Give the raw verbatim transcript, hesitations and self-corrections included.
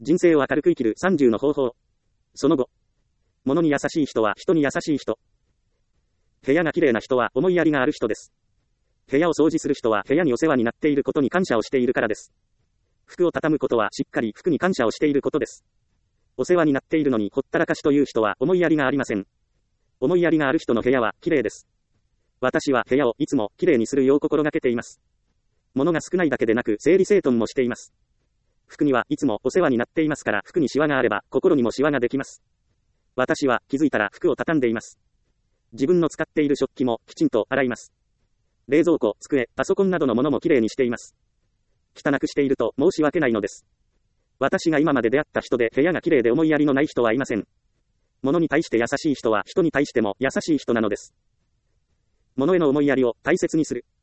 人生を明るく生きるさんじゅうの方法。その後。物に優しい人は人に優しい人。部屋が綺麗な人は思いやりがある人です。部屋を掃除する人は部屋にお世話になっていることに感謝をしているからです。服を畳むことはしっかり服に感謝をしていることです。お世話になっているのにほったらかしという人は思いやりがありません。思いやりがある人の部屋は綺麗です。私は部屋をいつも綺麗にするよう心がけています。物が少ないだけでなく整理整頓もしています。服にはいつもお世話になっていますから服にシワがあれば心にもシワができます。私は気づいたら服を畳んでいます。自分の使っている食器もきちんと洗います。冷蔵庫、机、パソコンなどのものもきれいにしています。汚くしていると申し訳ないのです。私が今まで出会った人で部屋がきれいで思いやりのない人はいません。物に対して優しい人は人に対しても優しい人なのです。物への思いやりを大切にする。